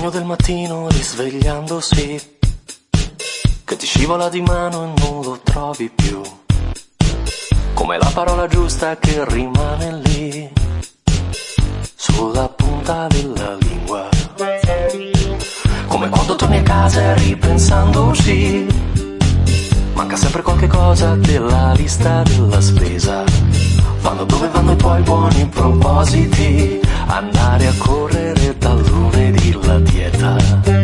sogno del mattino risvegliandosi, che ti scivola di mano e non lo trovi più, come la parola giusta che rimane lì, sulla punta della lingua. Come quando torni a casa ripensandoci, manca sempre qualche cosa della lista della spesa. Vanno dove vanno i tuoi buoni propositi, andare a correre dal lunedì la dieta.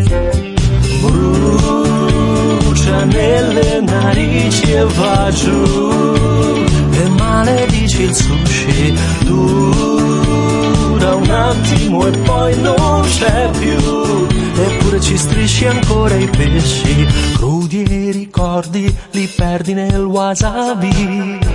Brucia nelle narici e va giù, e maledici il sushi. Dura un attimo e poi non c'è più, eppure ci strisci ancora i pesci. Crudi e i ricordi li perdi nel wasabi.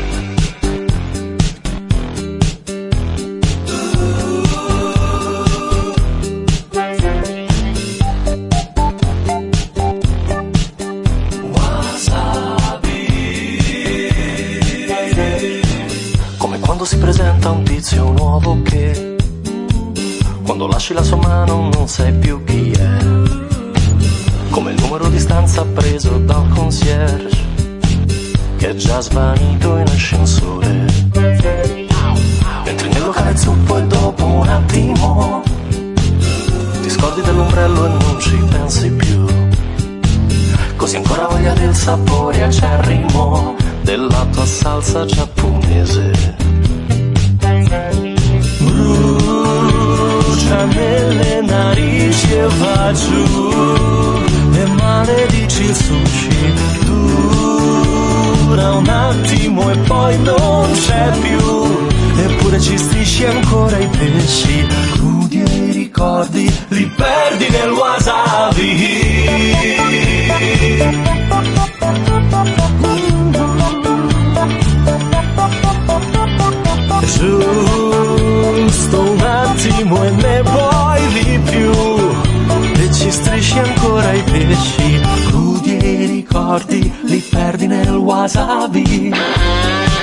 Quando si presenta un tizio nuovo che, quando lasci la sua mano non sai più chi è, come il numero di stanza preso dal concierge, che è già svanito in ascensore. Entri nel locale zuppo e dopo un attimo ti scordi dell'ombrello e non ci pensi più, così ancora voglia del sapore acerrimo della tua salsa giapponese. Brucia nelle narici e va giù, e maledici il sushi. Dura un attimo e poi non c'è più, eppure ci strisci ancora i pesci. Crudi e i ricordi li perdi nel wasabi. Giusto un attimo e ne vuoi di più, e ci strisci ancora i pesci. Crudi e i ricordi li perdi nel wasabi.